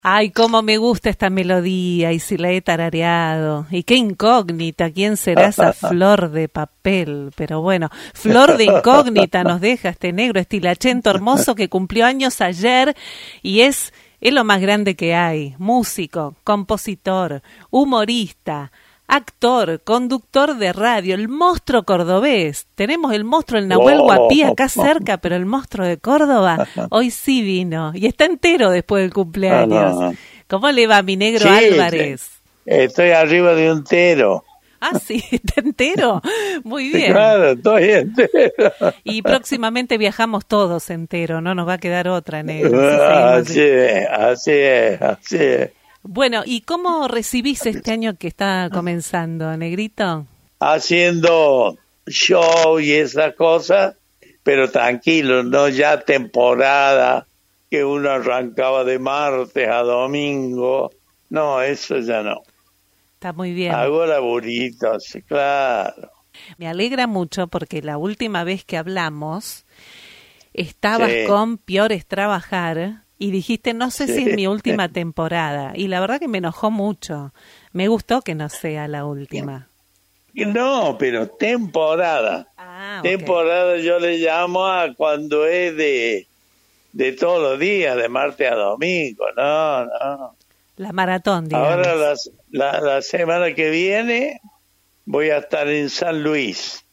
Ay, cómo me gusta esta melodía y si la he tarareado. Y qué incógnita, ¿quién será esa flor de papel? Pero bueno, flor de incógnita nos deja este negro estilachento hermoso que cumplió años ayer y es lo más grande que hay. Músico, compositor, humorista, actor, conductor de radio, el monstruo cordobés. Tenemos el monstruo, el Nahuel Huapi acá cerca, pero el monstruo de Córdoba hoy sí vino y está entero después del cumpleaños. ¿Cómo le va mi negro Álvarez? Estoy arriba de un tero. Ah, sí, está entero. Muy bien. Claro, estoy entero. Y próximamente viajamos todos entero, no nos va a quedar otra, negro. Así es. Bueno, ¿y cómo recibís este año que está comenzando, negrito? Haciendo show y esas cosas, pero tranquilo, no ya temporada que uno arrancaba de martes a domingo. No, eso ya no. Está muy bien. Hago laburitos, sí, claro. Me alegra mucho porque la última vez que hablamos estabas con Piores Trabajar y dijiste, no sé si es mi última temporada. Y la verdad que me enojó mucho. Me gustó que no sea la última. No, pero temporada. Temporada yo le llamo a cuando es de todos los días, de martes a domingo. No. La maratón, digamos. Ahora la semana que viene voy a estar en San Luis,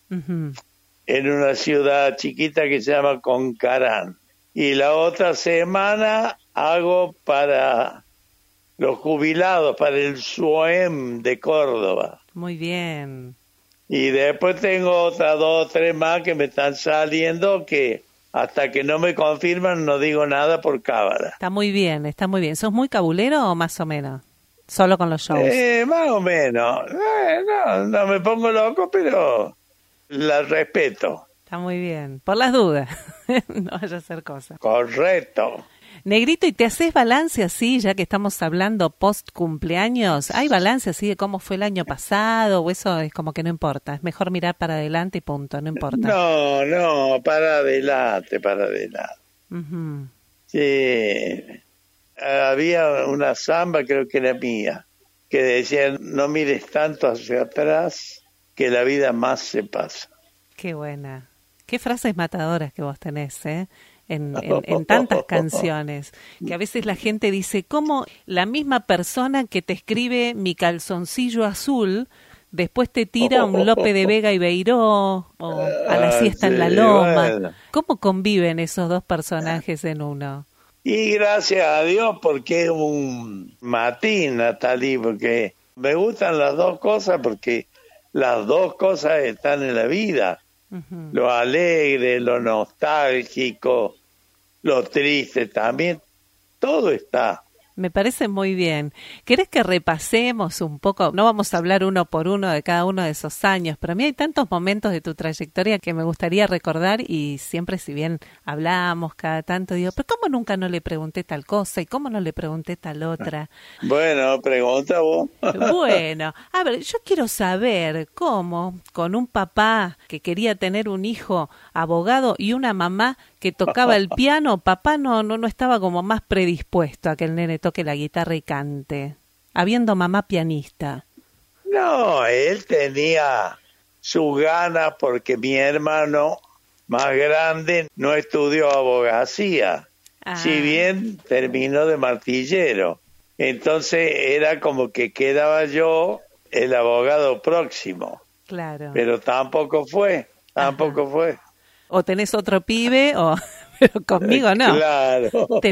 en una ciudad chiquita que se llama Concarán. Y la otra semana hago para los jubilados, para el SUEM de Córdoba. Muy bien. Y después tengo otras 2 o 3 más que me están saliendo que hasta que no me confirman no digo nada por cábala. Está muy bien. ¿Sos muy cabulero o más o menos? Solo con los shows. Más o menos. No me pongo loco, pero la respeto. Está muy bien. Por las dudas. No vaya a hacer cosas. Correcto. Negrito, ¿y te haces balance así, ya que estamos hablando post cumpleaños? ¿Hay balance así de cómo fue el año pasado o eso es como que no importa? Es mejor mirar para adelante y punto, no importa. No, para adelante. Uh-huh. Sí. Había una samba, creo que era mía, que decía, no mires tanto hacia atrás, que la vida más se pasa. Qué buena. Qué frases matadoras que vos tenés, en tantas canciones, que a veces la gente dice, ¿cómo la misma persona que te escribe mi calzoncillo azul, después te tira un Lope de Vega y Beiró, o a la siesta en la loma? Bueno. ¿Cómo conviven esos dos personajes en uno? Y gracias a Dios porque es un matín, Natalie, porque me gustan las dos cosas, porque las dos cosas están en la vida. Uh-huh. Lo alegre, lo nostálgico, lo triste también, todo está. Me parece muy bien. ¿Querés que repasemos un poco? No vamos a hablar uno por uno de cada uno de esos años, pero a mí hay tantos momentos de tu trayectoria que me gustaría recordar y siempre, si bien hablamos cada tanto, digo, pero ¿cómo nunca no le pregunté tal cosa y cómo no le pregunté tal otra? Bueno, pregunta vos. Bueno, a ver, yo quiero saber cómo con un papá que quería tener un hijo abogado y una mamá que tocaba el piano, papá no estaba como más predispuesto a que el nene toque la guitarra y cante, habiendo mamá pianista. No, él tenía su gana porque mi hermano más grande no estudió abogacía, si bien terminó de martillero. Entonces era como que quedaba yo el abogado próximo. Claro. Pero tampoco fue. O tenés otro pibe o... Pero conmigo no. Claro. Te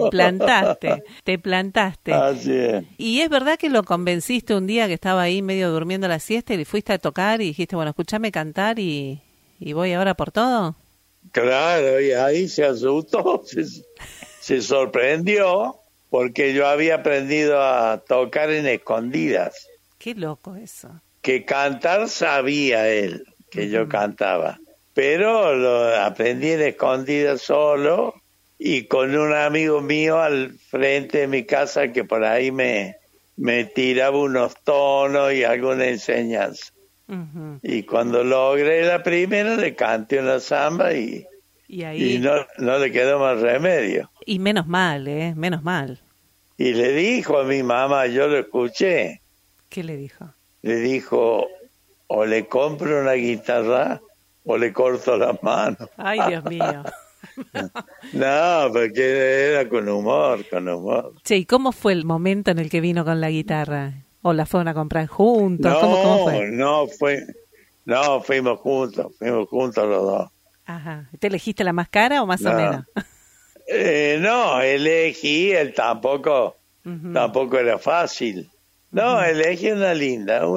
plantaste. Así es. Y es verdad que lo convenciste un día que estaba ahí medio durmiendo la siesta y le fuiste a tocar y dijiste, bueno, escúchame cantar y voy ahora por todo. Claro, y ahí se asustó, se sorprendió porque yo había aprendido a tocar en escondidas. Qué loco eso. Que cantar sabía él, que yo cantaba. Pero lo aprendí en escondidas solo y con un amigo mío al frente de mi casa que por ahí me tiraba unos tonos y alguna enseñanza. Uh-huh. Y cuando logré la primera le canté una samba y no le quedó más remedio. Y menos mal, menos mal. Y le dijo a mi mamá, yo lo escuché, ¿Qué le dijo? le dijo, o le compro una guitarra o le corto las manos. Ay, Dios mío. No, porque era con humor, con humor. Che, ¿y cómo fue el momento en el que vino con la guitarra? ¿O la fueron a comprar juntos? ¿Cómo fue? No, fuimos juntos los dos. Ajá. ¿Te elegiste la más cara o más o menos? No, elegí, él tampoco era fácil. No, elegí una linda.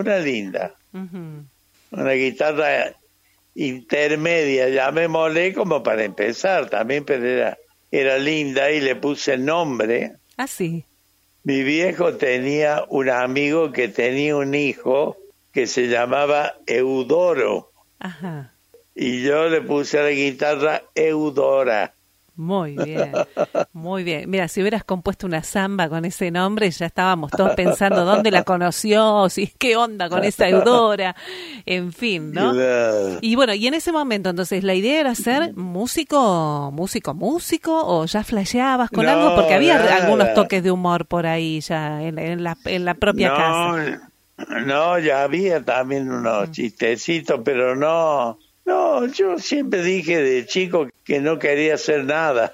Una guitarra intermedia, llamémosle como para empezar también, pero era linda y le puse nombre. Ah, sí. Mi viejo tenía un amigo que tenía un hijo que se llamaba Eudoro. Ajá. Y yo le puse a la guitarra Eudora. Muy bien, muy bien. Mira, si hubieras compuesto una samba con ese nombre, ya estábamos todos pensando dónde la conoció, si qué onda con esa Eudora, en fin, ¿no? Claro. Y bueno, y en ese momento, entonces, ¿la idea era ser músico, o ya flasheabas con algo? Porque había algunos toques de humor por ahí ya en la propia casa. No, ya había también unos chistecitos, pero no, yo siempre dije de chico que no quería hacer nada.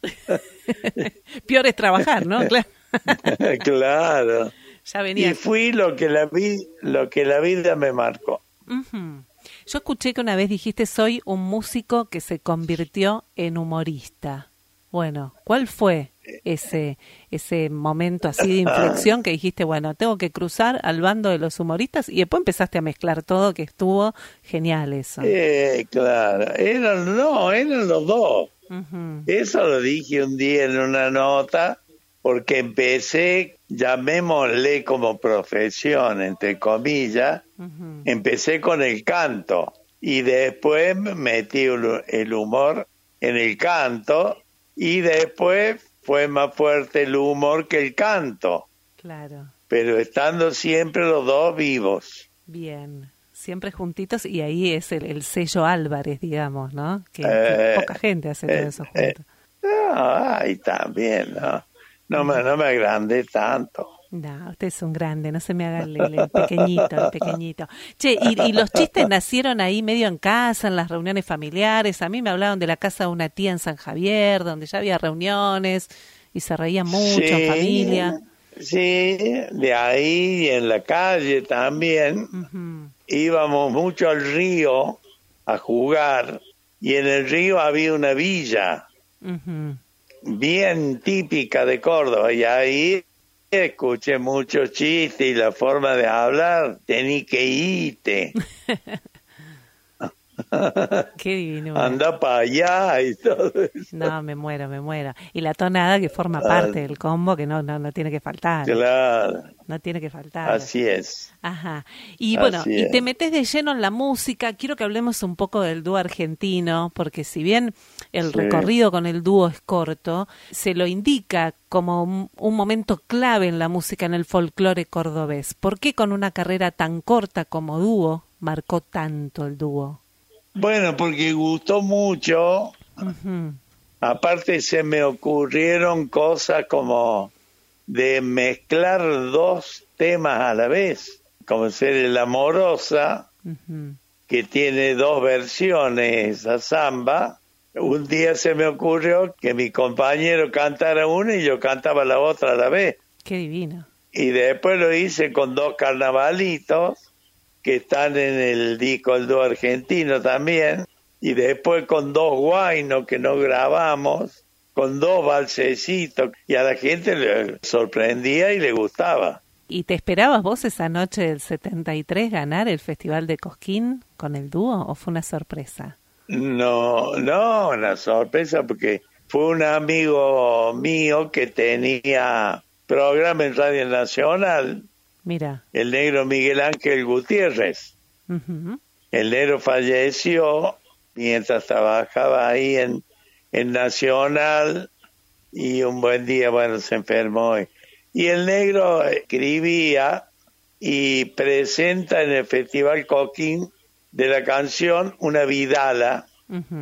Peor es trabajar, ¿no? Claro. Claro. Ya venía. Y fui lo que la vida me marcó. Uh-huh. Yo escuché que una vez dijiste, soy un músico que se convirtió en humorista. Bueno, ¿cuál fue ese momento así de inflexión que dijiste, bueno, tengo que cruzar al bando de los humoristas? Y después empezaste a mezclar todo, que estuvo genial eso. Claro, eran los dos. Uh-huh. Eso lo dije un día en una nota, porque empecé, llamémosle como profesión, entre comillas, empecé con el canto y después metí el humor en el canto y después fue más fuerte el humor que el canto. Claro. Pero estando siempre los dos vivos. Bien, siempre juntitos, y ahí es el sello Álvarez, digamos, ¿no? Que poca gente hace todo eso juntos. Ay, también, ¿no? No me agrandé tanto. No, usted es un grande, no se me haga el pequeñito. Che, ¿y los chistes nacieron ahí medio en casa, en las reuniones familiares? A mí me hablaron de la casa de una tía en San Javier, donde ya había reuniones y se reían mucho en familia. Sí, de ahí en la calle también. Íbamos mucho al río a jugar y en el río había una villa bien típica de Córdoba y ahí escuché muchos chistes y la forma de hablar, tení que irte. Qué divino. Anda para allá y todo eso. No, me muero. Y la tonada que forma parte del combo, que no tiene que faltar. Claro. No tiene que faltar. Así es. Ajá. Y bueno, y te metes de lleno en la música. Quiero que hablemos un poco del dúo argentino, porque si bien el recorrido con el dúo es corto, se lo indica como un momento clave en la música, en el folclore cordobés. ¿Por qué con una carrera tan corta como dúo marcó tanto el dúo? Bueno, porque gustó mucho. Aparte se me ocurrieron cosas como de mezclar dos temas a la vez, como ser La Amorosa, que tiene dos versiones, esa samba. Un día se me ocurrió que mi compañero cantara una y yo cantaba la otra a la vez. ¡Qué divino! Y después lo hice con dos carnavalitos que están en el disco El Dúo Argentino también, y después con dos guainos que no grabamos, con dos balsecitos, y a la gente le sorprendía y le gustaba. ¿Y te esperabas vos esa noche del 73 ganar el Festival de Cosquín con el dúo, o fue una sorpresa? No, una sorpresa, porque fue un amigo mío que tenía programa en Radio Nacional. Mira. El negro Miguel Ángel Gutiérrez. El negro falleció mientras trabajaba ahí en Nacional y un buen día, se enfermó. Y el negro escribía y presenta en el Festival Cosquín de la canción una vidala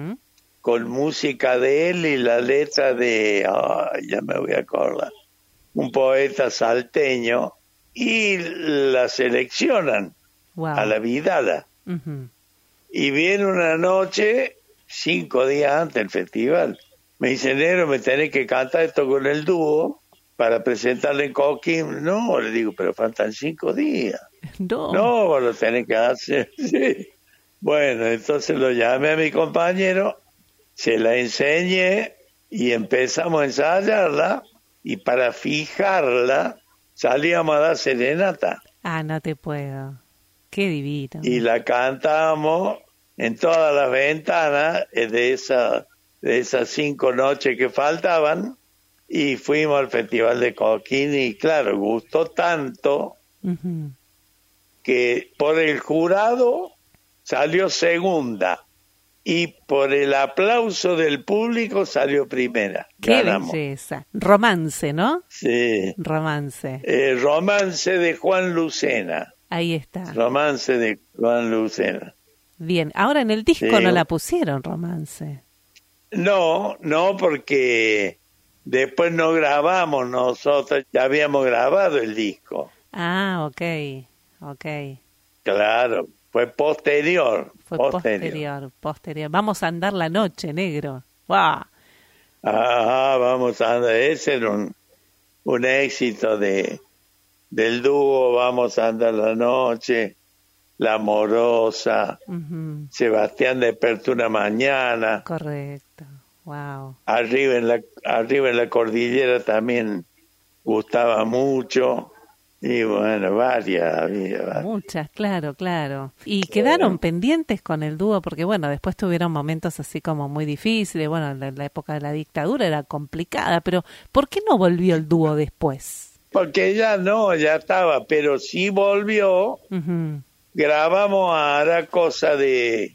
con música de él y la letra de... ya me voy a acordar. un poeta salteño, y la seleccionan a la Vidala. Uh-huh. Y viene una noche, 5 días antes del festival. Me dice, negro, me tenés que cantar esto con el dúo para presentarle en Coquín. No, le digo, pero faltan 5 días. No, vos lo tenés que hacer. Sí. Bueno, entonces lo llamé a mi compañero, se la enseñé y empezamos a ensayarla, y para fijarla salíamos a dar serenata. Ah, no te puedo. Qué divino. Y la cantamos en todas las ventanas de esas 5 noches que faltaban, y fuimos al Festival de Coquín, y claro, gustó tanto uh-huh. que por el jurado salió segunda, y por el aplauso del público salió primera. ¡Qué Ganamos. belleza! Romance, ¿no? Sí. Romance. Romance de Juan Lucena. Ahí está. Romance de Juan Lucena. Bien, ahora en el disco Sí. no la pusieron, Romance. No, porque después no grabamos nosotros, ya habíamos grabado el disco. Ah, ok. Claro, fue posterior. Fue posterior. Vamos a andar la noche, negro. ¡Wow! Ajá, vamos a andar. Ese era un éxito del dúo. Vamos a andar la noche, La Amorosa, uh-huh. Sebastián despertó una mañana. Correcto. Wow. Arriba en la cordillera también gustaba mucho. Y bueno, varias. Muchas, claro. Y quedaron pendientes con el dúo, porque bueno, después tuvieron momentos así como muy difíciles. Bueno, la época de la dictadura era complicada, pero ¿por qué no volvió el dúo después? Porque ya estaba, pero sí volvió. Uh-huh. Grabamos ahora cosa de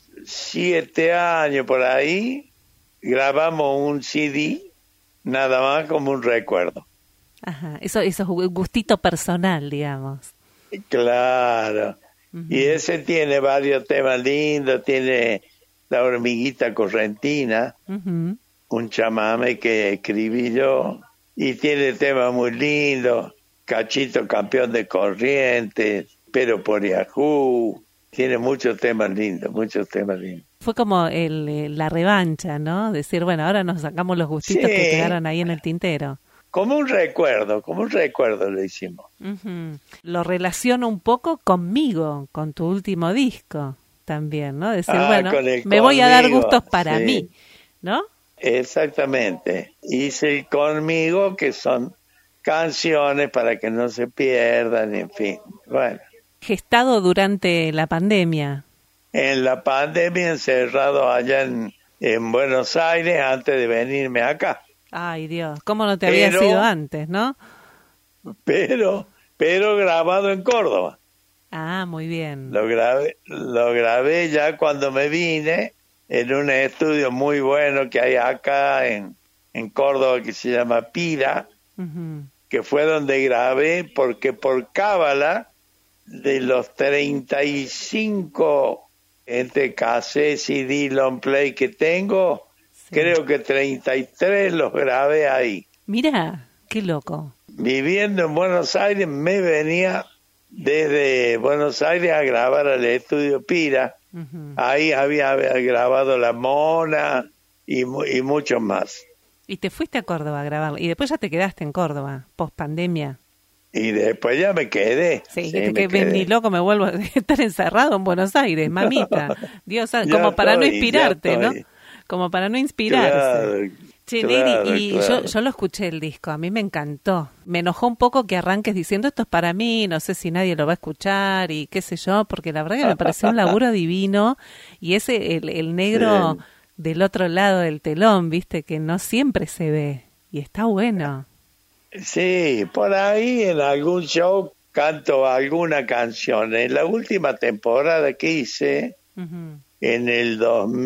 7 años por ahí. Grabamos un CD, nada más como un recuerdo. Ajá, eso es un gustito personal, digamos. Claro. Uh-huh. Y ese tiene varios temas lindos, tiene La Hormiguita Correntina, uh-huh. un chamame que escribí yo, y tiene temas muy lindos, Cachito Campeón de Corrientes, Pero por Yahoo, tiene muchos temas lindos. Fue como la revancha, ¿no? Decir, bueno, ahora nos sacamos los gustitos que quedaron ahí en el tintero. Como un recuerdo lo hicimos. Uh-huh. Lo relaciono un poco conmigo, con tu último disco también, ¿no? Decir, bueno, me voy a dar gustos para mí, ¿no? Exactamente. Hice el Conmigo, que son canciones para que no se pierdan, en fin. Bueno. Gestado durante la pandemia. En la pandemia, encerrado allá en Buenos Aires antes de venirme acá. Ay, Dios, ¿cómo no te había sido antes, no? Pero grabado en Córdoba. Ah, muy bien. Lo grabé ya cuando me vine en un estudio muy bueno que hay acá en Córdoba, que se llama Pira, uh-huh. que fue donde grabé, porque por cábala de los 35 entre cassette, CD, long play que tengo, creo que 33 los grabé ahí. Mira, qué loco. Viviendo en Buenos Aires, me venía desde Buenos Aires a grabar al estudio Pira. Uh-huh. Ahí había grabado La Mona y muchos más. Y te fuiste a Córdoba a grabar, y después ya te quedaste en Córdoba, post pandemia. Y después ya me quedé. Sí, ni loco me vuelvo a estar encerrado en Buenos Aires, mamita. Dios, como para no inspirarte, ¿no? Como para no inspirarse. Claro, che, Negri, yo lo escuché el disco, a mí me encantó. Me enojó un poco que arranques diciendo esto es para mí, no sé si nadie lo va a escuchar y qué sé yo, porque la verdad que me pareció un laburo divino. Y ese, el negro del otro lado del telón, viste, que no siempre se ve. Y está bueno. Sí, por ahí en algún show canto alguna canción. En la última temporada que hice, uh-huh. en el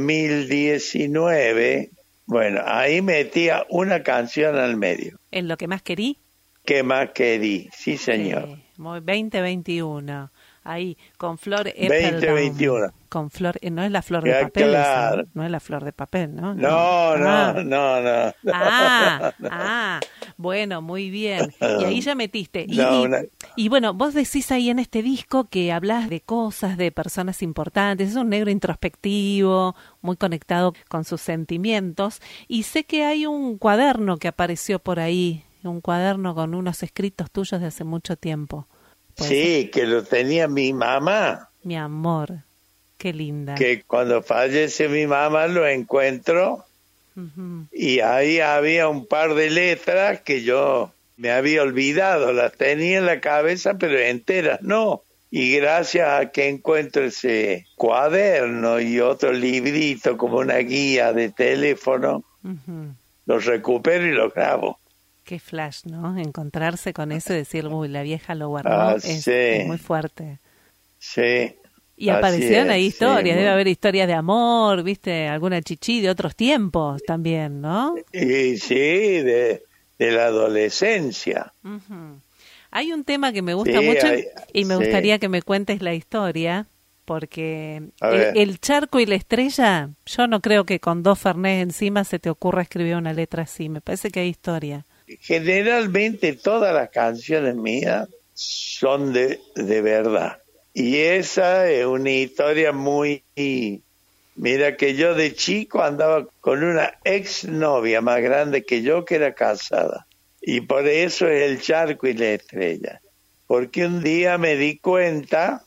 2019, bueno, ahí metía una canción al medio. ¿En lo que más querí? ¿Qué más querí? Sí, señor. Sí, 2021. Ahí, con Flor Eppelbaum. 2021. Con Flor, no es la flor de papel. Claro. Esa, no es la flor de papel, ¿no? No. Bueno, muy bien. Y ahí ya metiste. No, y bueno, vos decís ahí en este disco que hablas de cosas, de personas importantes. Es un negro introspectivo, muy conectado con sus sentimientos. Y sé que hay un cuaderno que apareció por ahí, un cuaderno con unos escritos tuyos de hace mucho tiempo. Sí, que lo tenía mi mamá. Mi amor, qué linda. Que cuando fallece mi mamá lo encuentro. Uh-huh. Y ahí había un par de letras que yo me había olvidado, las tenía en la cabeza, pero enteras no. Y gracias a que encuentro ese cuaderno y otro librito como una guía de teléfono, uh-huh, los recupero y los grabo. Qué flash, ¿no? Encontrarse con eso y decir, uy, la vieja lo guardó, es muy fuerte. Sí. Y aparecieron ahí historias, sí, debe haber historias de amor, ¿viste? Alguna chichi de otros tiempos también, ¿no? Y sí, de la adolescencia. Uh-huh. Hay un tema que me gusta mucho y me gustaría que me cuentes la historia, porque el charco y la estrella, yo no creo que con 2 Fernet encima se te ocurra escribir una letra así, me parece que hay historia. Generalmente todas las canciones mías son de verdad. Y esa es una historia muy... Mira que yo de chico andaba con una exnovia más grande que yo que era casada. Y por eso es el charco y la estrella. Porque un día me di cuenta,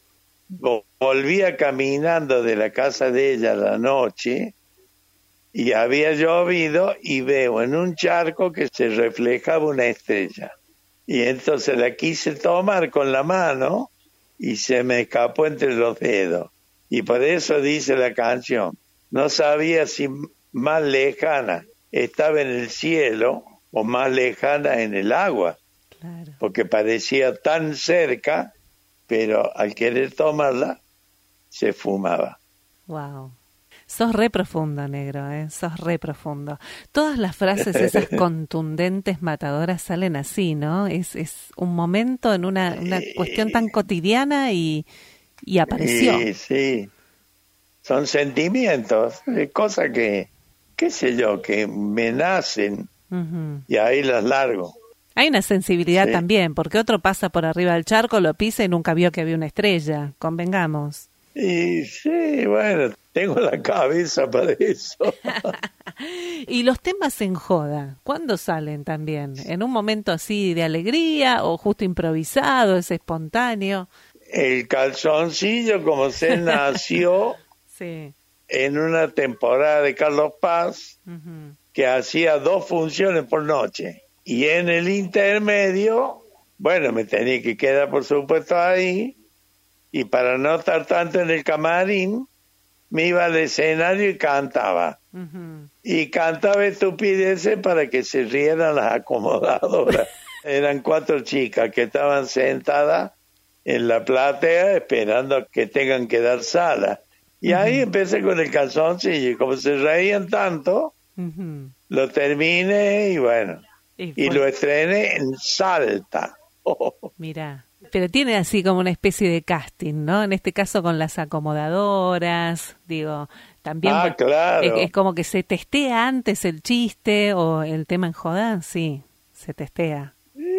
volvía caminando de la casa de ella a la noche, y había llovido y veo en un charco que se reflejaba una estrella. Y entonces la quise tomar con la mano y se me escapó entre los dedos. Y por eso dice la canción, no sabía si más lejana estaba en el cielo o más lejana en el agua. Claro. Porque parecía tan cerca, pero al querer tomarla, se fumaba. Wow. Sos re profundo, negro, sos re profundo. Todas las frases esas contundentes, matadoras, salen así, ¿no? Es un momento en una cuestión tan cotidiana y apareció. Sí. Son sentimientos, cosas que, qué sé yo, que me nacen uh-huh, y ahí las largo. Hay una sensibilidad también, porque otro pasa por arriba del charco, lo pisa y nunca vio que había una estrella, convengamos. Y sí, bueno, tengo la cabeza para eso. Y los temas en joda, ¿cuándo salen también? ¿En un momento así de alegría o justo improvisado, es espontáneo? El calzoncillo, como se nació en una temporada de Carlos Paz, uh-huh, que hacía 2 funciones por noche. Y en el intermedio, bueno, me tenía que quedar, por supuesto, ahí. Y para no estar tanto en el camarín, me iba al escenario y cantaba. Uh-huh. Y cantaba estupideces para que se rieran las acomodadoras. Eran 4 chicas que estaban sentadas en la platea esperando que tengan que dar sala. Y uh-huh, ahí empecé con el calzoncillo. Y como se reían tanto, uh-huh, lo terminé y bueno. Y lo estrené en Salta. Mirá. Pero tiene así como una especie de casting, ¿no? En este caso con las acomodadoras, digo, también claro. Es como que se testea antes el chiste o el tema en joda, sí, se testea.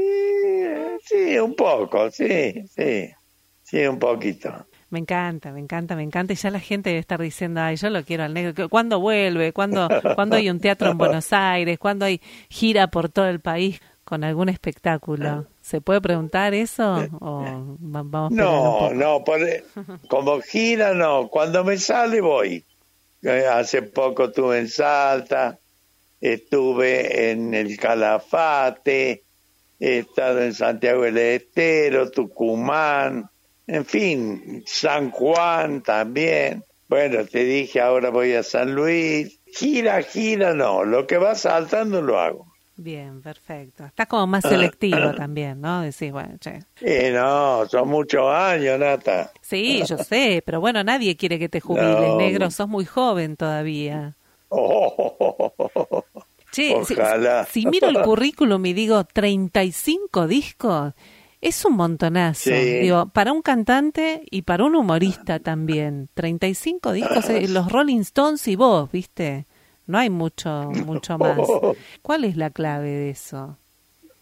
Sí, un poco, sí, un poquito. Me encanta, y ya la gente debe estar diciendo, ay, yo lo quiero al negro, ¿cuándo vuelve? ¿Cuándo hay un teatro en Buenos Aires? ¿Cuándo hay gira por todo el país con algún espectáculo? ¿Se puede preguntar eso o vamos a No, como gira no, cuando me sale voy. Hace poco estuve en Salta, estuve en el Calafate, he estado en Santiago del Estero, Tucumán, en fin, San Juan también. Bueno, te dije, ahora voy a San Luis. Gira no, lo que va saltando lo hago. Bien, perfecto. Está como más selectivo también, ¿no? Decís, bueno, che. No, son muchos años, Nata. Sí, yo sé, pero bueno, nadie quiere que te jubiles, negro. Sos muy joven todavía. Che, ojalá. Si miro el currículum y digo 35 discos, es un montonazo. Sí. Digo, para un cantante y para un humorista también. 35 discos, los Rolling Stones y vos, ¿viste? No hay mucho más. ¿Cuál es la clave de eso?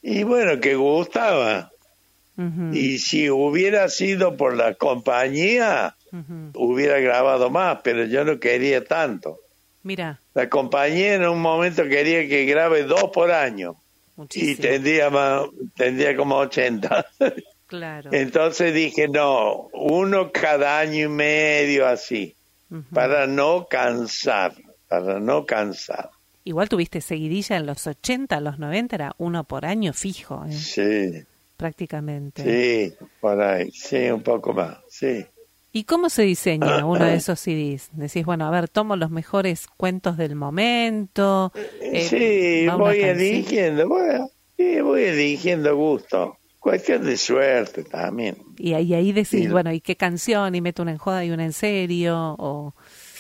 Y bueno, que gustaba. Ujú, Y si hubiera sido por la compañía, ujú. hubiera grabado más, pero yo no quería tanto. Mira, La compañía en un momento quería que grabe 2 por año y muchísimo, tendría como 80. claro. Entonces dije, no, uno cada año y medio así, Ujú. para no cansar, para no cansar. Igual tuviste seguidilla en los 80, los 90, era uno por año fijo, Sí, prácticamente. sí, por ahí, sí, un poco más, sí. ¿Y cómo se diseña uno de esos CDs? Decís, bueno, a ver, tomo los mejores cuentos del momento, Sí, va una voy canción. eligiendo, bueno, sí, voy eligiendo gusto. Cuestión de suerte también. Y ahí Y decís, bueno, ¿y qué canción? Y meto una en joda y una en serio, o...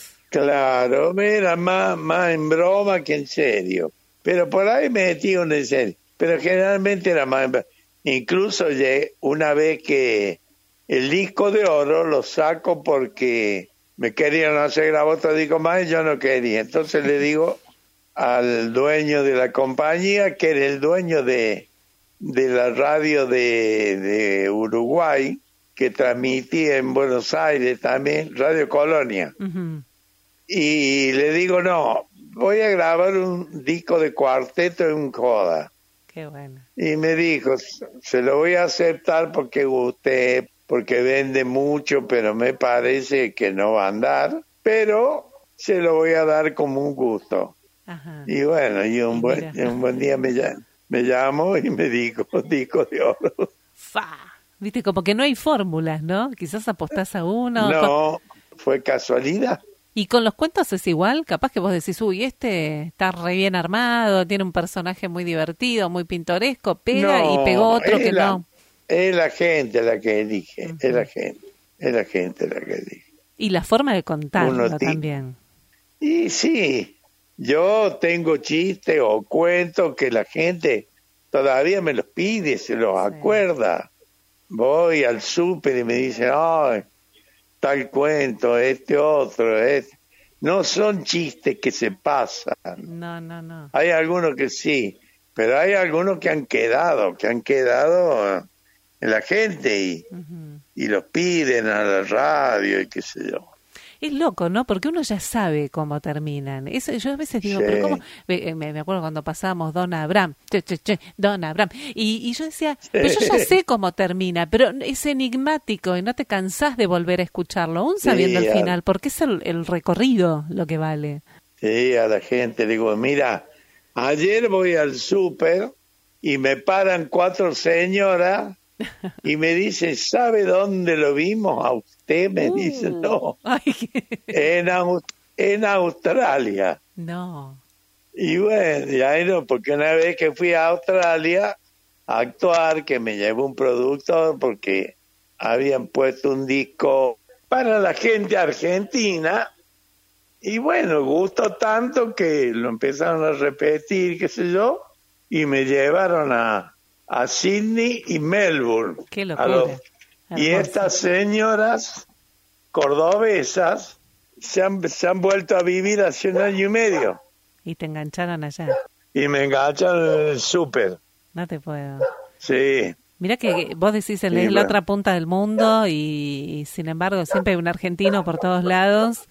claro, era más en broma que en serio. Pero por ahí metí uno en serio. Pero generalmente era más en broma. Incluso una vez que el disco de oro lo saco porque me querían hacer grabar otro disco más y yo no quería. Entonces le digo al dueño de la compañía, que era el dueño de la radio de Uruguay, que transmitía en Buenos Aires también, Radio Colonia. Ujú, Y le digo, no, voy a grabar un disco de cuarteto en joda. qué bueno. Y me dijo, se lo voy a aceptar porque usted, porque vende mucho, pero me parece que no va a andar, pero se lo voy a dar como un gusto. Ajá. Y bueno, y Y mira, un buen día me llamó y me dijo, disco de oro. fa. Viste, como que no hay fórmulas, ¿no? Quizás apostás a uno. No, fue casualidad. Y con los cuentos es igual, capaz que vos decís, uy, este está re bien armado, tiene un personaje muy divertido, muy pintoresco, pega y pegó No, otro que no. es la gente la que elige, Ujú. es la gente la que elige. Y la forma de Uno contarlo también. y sí, yo tengo chistes o cuentos que la gente todavía me los pide, se los Sí. acuerda. Voy al súper y me dicen, ay, tal cuento, este otro, este. No son chistes que se pasan. No, no, no. Hay algunos que sí, pero hay algunos que han quedado en la gente Ujú. y los piden a la radio y qué sé yo. Es loco, ¿no? Porque uno ya sabe cómo terminan. Eso, yo a veces digo, pero ¿cómo? Sí, Me acuerdo cuando pasábamos Don Abraham, Don Abraham. Y yo decía, pero yo ya sé cómo termina, pero es enigmático y no te cansás de volver a escucharlo, aún sabiendo el sí, final, porque es el recorrido lo que vale. sí, a la gente le digo, mira, ayer voy al súper y me paran 4 señoras y me dicen, ¿sabe dónde lo vimos a usted? Me dicen, no, Ay, en Australia. no. Y bueno, ya no, porque una vez que fui a Australia a actuar, que me llevó un productor porque habían puesto un disco para la gente argentina, y bueno, gustó tanto que lo empezaron a repetir, qué sé yo, y me llevaron a Sydney y Melbourne. Qué A los, locura. y Hermoso. estas señoras cordobesas se han vuelto a vivir hace 1 año y medio. Y te engancharon allá. Y me engancharon en el súper. No te puedo. Sí, Mirá que vos decís, sí, es la bueno. otra punta del mundo y sin embargo siempre hay un argentino por todos lados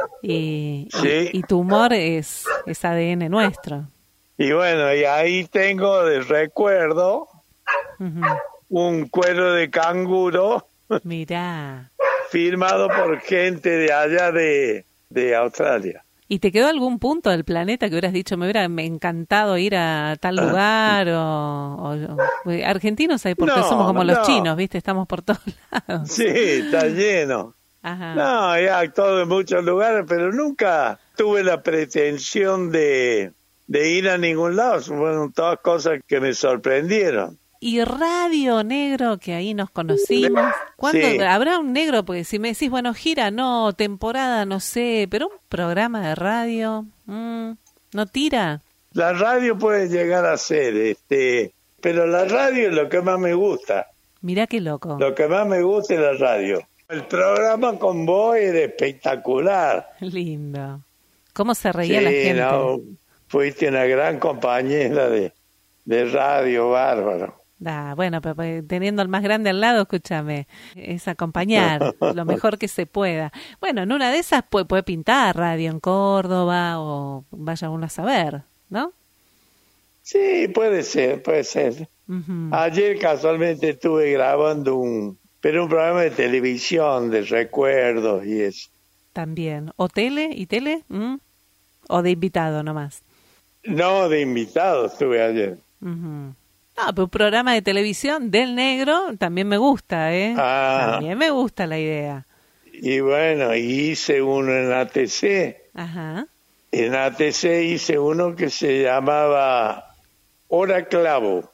Sí. y tu humor es ADN nuestro. Y bueno, y ahí tengo de recuerdo Ujú. un cuero de canguro Mirá. firmado por gente de allá de Australia. ¿Y te quedó algún punto del planeta que hubieras dicho, me hubiera encantado ir a tal lugar porque argentinos hay porque somos como los No, chinos, ¿viste? Estamos por todos lados. sí, está lleno. Ajá. No, he actuado en muchos lugares, pero nunca tuve la pretensión de ir a ningún lado. Fueron todas cosas que me sorprendieron. Y Radio Negro, que ahí nos conocimos. ¿Cuándo Sí, habrá un negro? Porque si me decís, bueno, gira, no, temporada, no sé, pero un programa de radio, ¿no tira? la radio puede llegar a ser, pero la radio es lo que más me gusta. Mirá qué loco. Lo que más me gusta es la radio. El programa con vos era espectacular. Lindo. ¿Cómo se reía la Sí, gente? no, fuiste una gran compañera de radio, bárbaro. Bueno, pero teniendo al más grande al lado, escúchame, es acompañar lo mejor que se pueda. Bueno, en una de esas puede pintar radio en Córdoba o vaya uno a saber, ¿no? Sí, puede ser, puede ser. Uh-huh. Ayer casualmente estuve grabando un programa de televisión de recuerdos y eso. También. ¿O tele? ¿Y tele? ¿Mm? ¿O de invitado nomás? No, de invitado estuve ayer. Uh-huh. No, pero un programa de televisión del negro también me gusta, ¿eh? También me gusta la idea. Y bueno, hice uno en ATC. Ajá. En ATC hice uno que se llamaba Hora Clavo.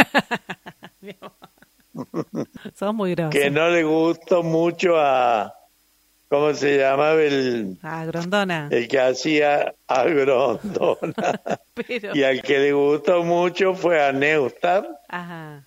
Sos muy groso. Que no le gustó mucho a... ¿Cómo se llamaba a Grondona? El que hacía a Grondona. Pero... Y al que le gustó mucho fue a Neustadt. Ajá.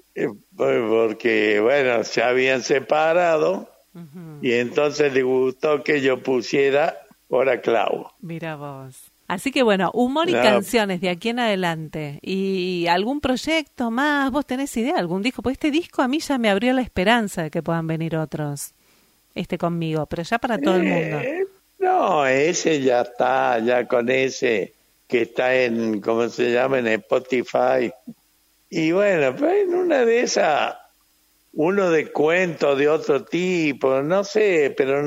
Porque, bueno, se habían separado. Uh-huh. Y entonces le gustó que yo pusiera Hora Clavo. Mira vos. Así que bueno, humor y canciones de aquí en adelante. ¿Y algún proyecto más? ¿Vos tenés idea? ¿Algún disco? Pues este disco a mí ya me abrió la esperanza de que puedan venir otros conmigo, pero ya para todo el mundo. No, ese ya está, ya con ese que está en, ¿cómo se llama? En Spotify. Y bueno, pues en una de esas, uno de cuentos de otro tipo, no sé, pero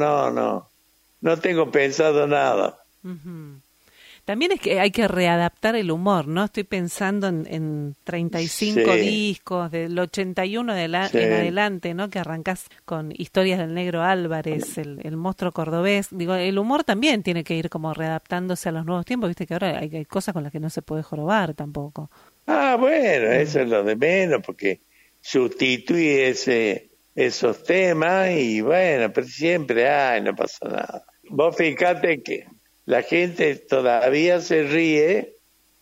no tengo pensado nada. Uh-huh. También es que hay que readaptar el humor, ¿no? Estoy pensando en 35 discos, del 81 en adelante, ¿no? Que arrancás con Historias del Negro Álvarez, el monstruo cordobés. Digo, el humor también tiene que ir como readaptándose a los nuevos tiempos, viste que ahora hay cosas con las que no se puede jorobar tampoco. Bueno, eso es lo de menos, porque sustituye esos temas y bueno, pero siempre, no pasa nada. Vos fíjate que la gente todavía se ríe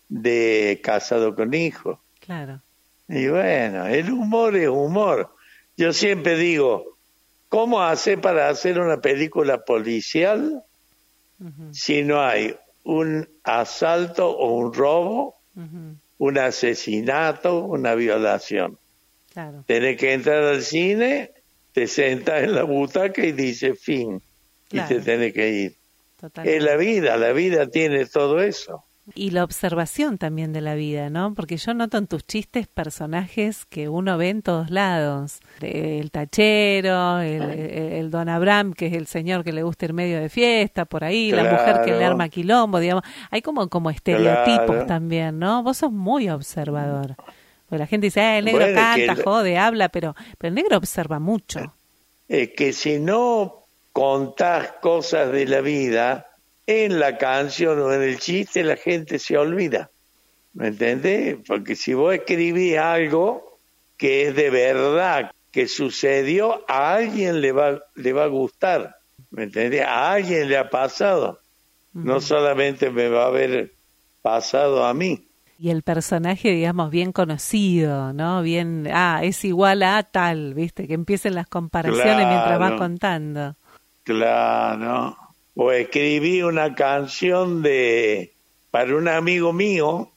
de Casado con Hijos. Claro. Y bueno, el humor es humor. Yo siempre digo, ¿cómo hacer para hacer una película policial uh-huh. si no hay un asalto o un robo, uh-huh. un asesinato, una violación? Claro. Tenés que entrar al cine, te sentás en la butaca y dices fin, claro. Y te tenés que ir. Totalmente. Es la vida tiene todo eso. Y la observación también de la vida, ¿no? Porque yo noto en tus chistes personajes que uno ve en todos lados. El tachero, el don Abraham, que es el señor que le gusta ir medio de fiesta, por ahí, claro. La mujer que le arma quilombo, digamos. Hay como estereotipos claro. También, ¿no? Vos sos muy observador. Porque la gente dice, el negro canta, jode, habla, pero el negro observa mucho. Es que si no contás cosas de la vida en la canción o en el chiste, la gente se olvida, ¿me entendés? Porque si vos escribís algo que es de verdad, que sucedió, a alguien le va a gustar, ¿me entendés? A alguien le ha pasado, uh-huh. No solamente me va a haber pasado a mí. Y el personaje, digamos, bien conocido, ¿no? Bien, es igual a tal, ¿viste? Que empiecen las comparaciones claro. Mientras vas contando. Claro. O escribí una canción para un amigo mío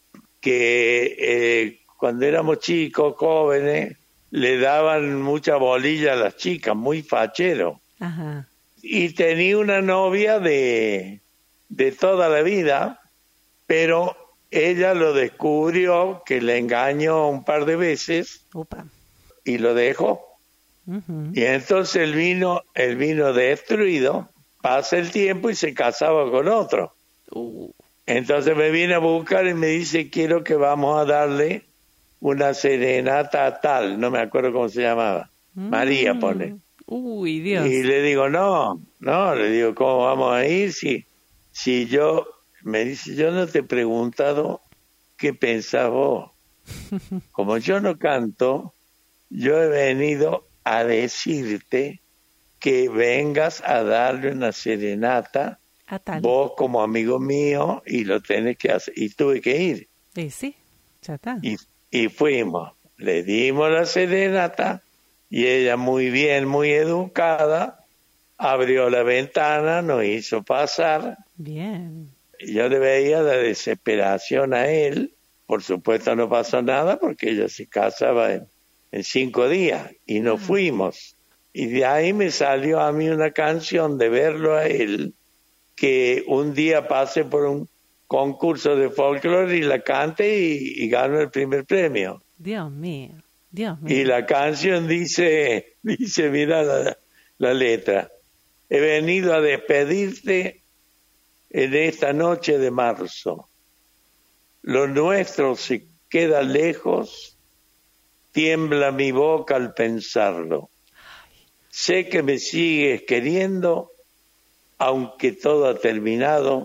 que cuando éramos chicos, jóvenes, le daban mucha bolilla a las chicas, muy fachero. Ajá. Y tenía una novia de toda la vida, pero ella lo descubrió que le engañó un par de veces. Upa. Y lo dejó. Uh-huh. Y entonces él vino destruido. Pasa el tiempo y se casaba con otro. Entonces me viene a buscar y me dice, quiero que vamos a darle una serenata a tal, no me acuerdo cómo se llamaba, María pone. Uy, Dios. Y le digo, no, le digo, ¿cómo vamos a ir? Si yo, me dice, yo no te he preguntado qué pensás vos. Como yo no canto, yo he venido a decirte que vengas a darle una serenata, vos como amigo mío, y lo tenés que hacer. Y tuve que ir. Sí, ya está. Y fuimos, le dimos la serenata, y ella muy bien, muy educada, abrió la ventana, nos hizo pasar. Bien. Yo le veía la desesperación a él, por supuesto no pasó nada porque ella se casaba en 5 días y nos fuimos. Y de ahí me salió a mí una canción de verlo a él, que un día pasé por un concurso de folclore y la cante y ganó el primer premio. Dios mío, Dios mío. Y la canción dice mira la letra: he venido a despedirte en esta noche de marzo. Lo nuestro se queda lejos, tiembla mi boca al pensarlo. Sé que me sigues queriendo, aunque todo ha terminado.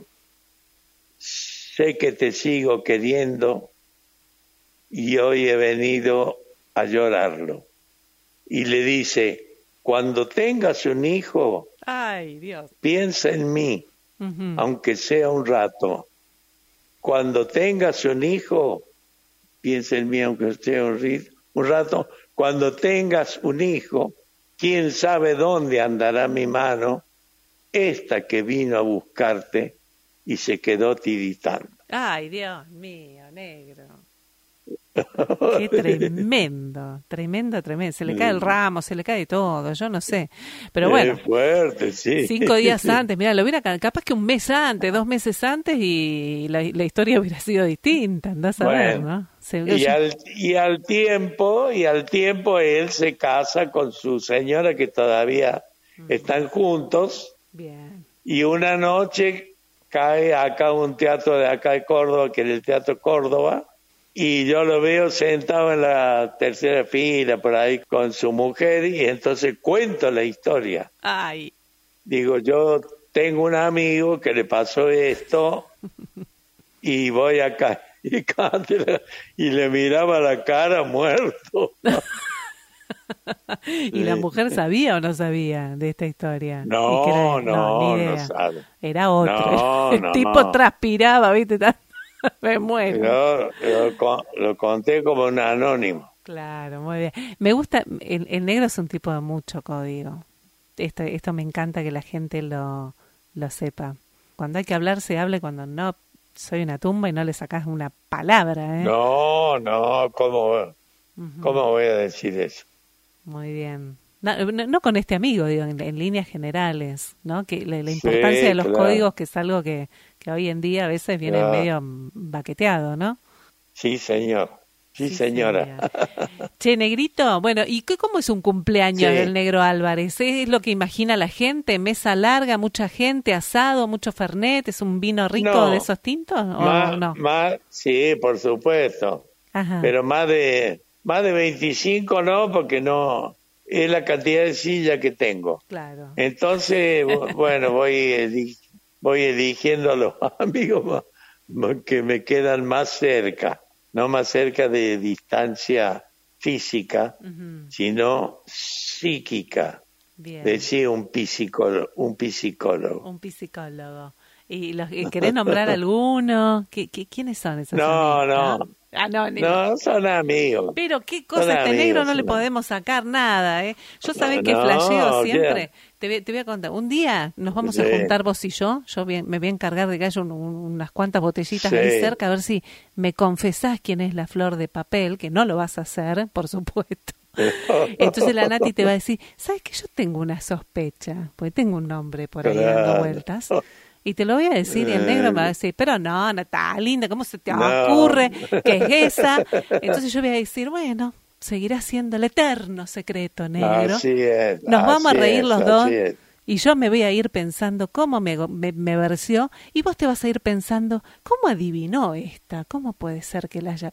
Sé que te sigo queriendo y hoy he venido a llorarlo. Y le dice: cuando tengas un hijo, ay, Dios, piensa en mí, aunque sea un rato. Cuando tengas un hijo, piensa en mí, aunque sea un rato. Cuando tengas un hijo, quién sabe dónde andará mi mano, esta que vino a buscarte y se quedó tiritando. Ay, Dios mío, negro. Qué tremendo, tremendo, tremendo. Se le cae el ramo, se le cae todo, yo no sé. Pero bueno, es fuerte, sí. 5 días antes, mira, lo hubiera capaz que un mes antes, 2 meses antes y la historia hubiera sido distinta, andás a ver, ¿no? Y al tiempo él se casa con su señora, que todavía están juntos. Bien. Y una noche cae acá un teatro de acá de Córdoba, que es el Teatro Córdoba, y yo lo veo sentado en la tercera fila por ahí con su mujer, y entonces cuento la historia. Ay. Digo, yo tengo un amigo que le pasó esto y voy acá y le miraba la cara muerto. ¿Y la mujer sabía o no sabía de esta historia? No, ni idea. no sabe. Era otro. El tipo transpiraba, ¿viste? Me muero. Yo lo conté como un anónimo. Claro, muy bien. Me gusta, el negro es un tipo de mucho código. Esto me encanta que la gente lo sepa. Cuando hay que hablar, se habla, y cuando no, soy una tumba y no le sacás una palabra, ¿eh? No, ¿cómo voy a decir eso? Muy bien. No con este amigo, digo, en líneas generales, ¿no? Que la importancia de los códigos, que es algo que hoy en día a veces viene medio baqueteado, ¿no? Sí, señor. Sí, señora. Che, negrito, bueno, ¿y cómo es un cumpleaños del Negro Álvarez? ¿Es lo que imagina la gente? ¿Mesa larga, mucha gente, asado, mucho fernet? ¿Es un vino rico de esos tintos? ¿O no? Sí, por supuesto. Ajá. Pero más de 25 no, porque no es la cantidad de sillas que tengo. Claro. Entonces, bueno, voy eligiendo a los amigos que me quedan más cerca, no más cerca de distancia física, sino psíquica. Bien. Decía un psicólogo. Un psicólogo. ¿Y querés nombrar alguno? ¿Quiénes son esos amigos? No, son amigos. Pero qué cosa, negro no le podemos sacar nada, ¿eh? Yo sabés que flasheo siempre. Te voy a contar. Un día nos vamos a juntar vos y yo me voy a encargar de que haya unas cuantas botellitas ahí cerca, a ver si me confesás quién es la Flor de Papel, que no lo vas a hacer, por supuesto. Entonces la Nati te va a decir, ¿sabes que yo tengo una sospecha? Porque tengo un nombre por ahí dando vueltas. Y te lo voy a decir, y el negro me va a decir, pero no está linda, ¿cómo se te ocurre que es esa? Entonces yo voy a decir, bueno, seguirá siendo el eterno secreto, negro. Así es. Nos vamos a reír los dos, y yo me voy a ir pensando cómo me versió, y vos te vas a ir pensando, ¿cómo adivinó esta? ¿Cómo puede ser que la haya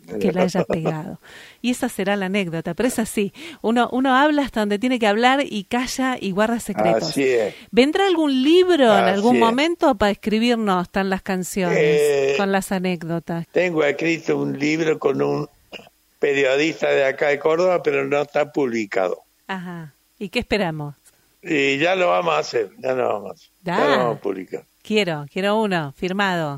pegado? Y esa será la anécdota, pero es así, uno habla hasta donde tiene que hablar y calla y guarda secretos. Así es. ¿Vendrá algún libro en algún momento para escribirnos tan las canciones con las anécdotas? Tengo escrito un libro con un periodista de acá de Córdoba, pero no está publicado. Ajá. ¿Y qué esperamos? Y ya lo vamos a hacer, ya lo vamos a publicar. Quiero uno, firmado.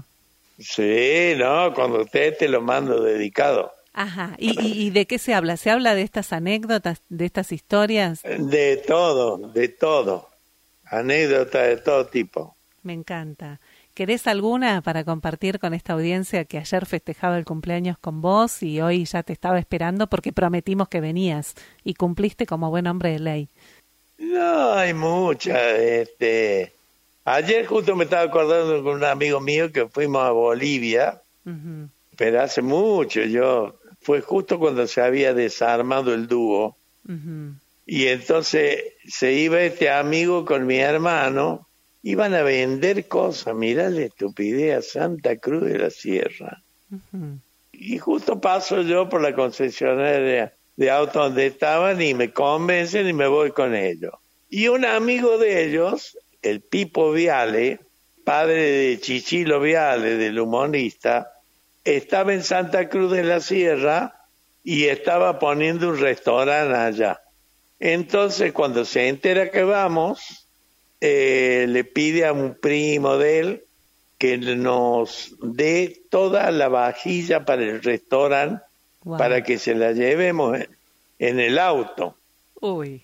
Sí, cuando te lo mando dedicado. Ajá. ¿Y de qué se habla? ¿Se habla de estas anécdotas, de estas historias? De todo. Anécdotas de todo tipo. Me encanta. ¿Querés alguna para compartir con esta audiencia que ayer festejaba el cumpleaños con vos y hoy ya te estaba esperando porque prometimos que venías y cumpliste como buen hombre de ley? No, hay muchas. Ayer justo me estaba acordando con un amigo mío que fuimos a Bolivia, Uh-huh. pero hace mucho. Fue justo cuando se había desarmado el dúo. Uh-huh. Y entonces se iba este amigo con mi hermano. Iban a vender cosas, mirá la estupidez, a Santa Cruz de la Sierra. Uh-huh. Y justo paso yo por la concesionaria de auto donde estaban y me convencen y me voy con ellos. Y un amigo de ellos, el Pipo Viale, padre de Chichilo Viale, del humorista, estaba en Santa Cruz de la Sierra y estaba poniendo un restaurante allá. Entonces, cuando se entera que vamos, le pide a un primo de él que nos dé toda la vajilla para el restaurante, Wow. para que se la llevemos en el auto. Uy.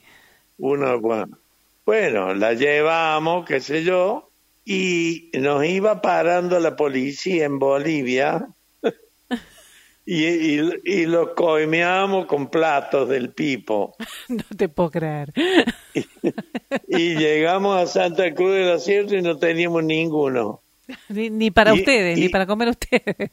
Bueno, la llevamos, qué sé yo, y nos iba parando la policía en Bolivia y lo coimeamos con platos del Pipo. No te puedo creer. Y llegamos a Santa Cruz de la Sierra y no teníamos ninguno. Ni para ustedes, ni para comer ustedes.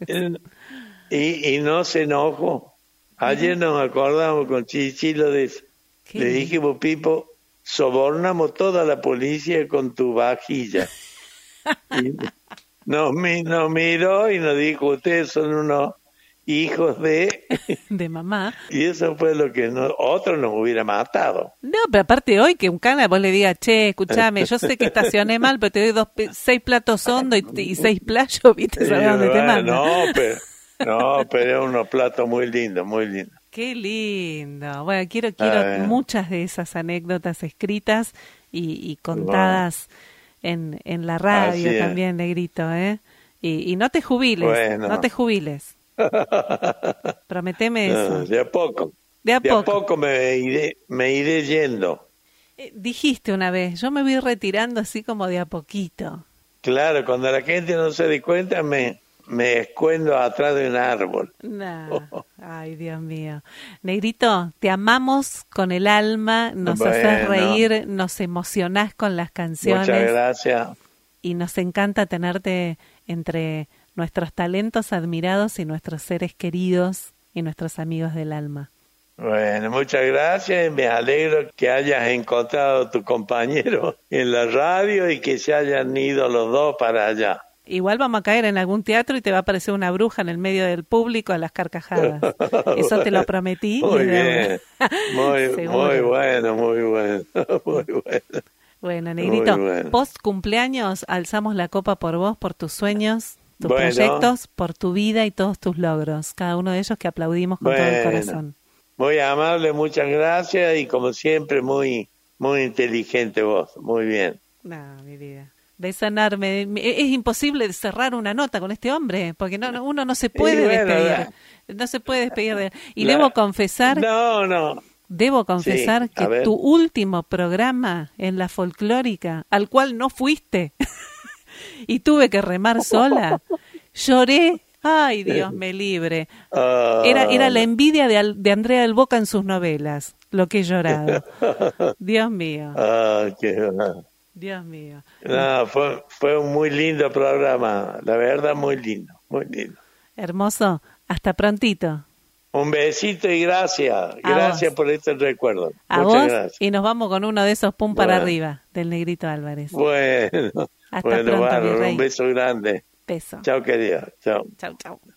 Y no se enojó. Ayer nos acordamos con Chichilo de eso. Le dijimos, Pipo, sobornamos toda la policía con tu vajilla. Y nos miró y nos dijo, ustedes son unos hijos de mamá. Y eso fue lo que otro nos hubiera matado. No, pero aparte hoy que un cana vos le digas, che, escuchame, yo sé que estacioné mal, pero te doy 6 platos hondos y 6 playos, ¿viste? ¿Sabés dónde te manda? No, pero unos platos muy lindos, muy lindos. Qué lindo. Bueno, quiero muchas de esas anécdotas escritas y contadas en la radio también, Negrito, ¿eh? Y no te jubiles, no te jubiles. Prometeme eso. De a poco. De a poco me iré yendo. Dijiste una vez, yo me voy retirando así como de a poquito. Claro, cuando la gente no se dé cuenta me escondo atrás de un árbol. Ay, Dios mío. Negrito, te amamos con el alma, nos haces reír, nos emocionás con las canciones. Muchas gracias. Y nos encanta tenerte entre nuestros talentos admirados y nuestros seres queridos y nuestros amigos del alma. Bueno, muchas gracias. Me alegro que hayas encontrado a tu compañero en la radio y que se hayan ido los dos para allá. Igual vamos a caer en algún teatro y te va a aparecer una bruja en el medio del público a las carcajadas. Eso te lo prometí. Muy bien. Muy bueno, muy bueno. Muy bueno. Bueno, Negrito, post cumpleaños alzamos la copa por vos, por tus sueños, tus proyectos, por tu vida y todos tus logros, cada uno de ellos que aplaudimos con todo el corazón. Muy amable, muchas gracias y como siempre muy inteligente vos, muy bien. Mi vida. Beso enorme. Es imposible cerrar una nota con este hombre, porque uno no se puede despedir. No se puede despedir de él. Y debo confesar... Debo confesar que tu último programa en la folclórica, al cual no fuiste, y tuve que remar sola, lloré. Ay, Dios me libre. Era la envidia de Andrea del Boca en sus novelas, lo que he llorado. Dios mío. Dios mío. No, fue un muy lindo programa, la verdad, muy lindo, muy lindo. Hermoso. Hasta prontito. Un besito y gracias. Gracias por este recuerdo. A Muchas vos, gracias. y nos vamos con uno de esos pum para arriba del Negrito Álvarez. Bueno, hasta pronto, mi rey. Un beso grande. Beso. Chao, querida. Chao. Chao, chao.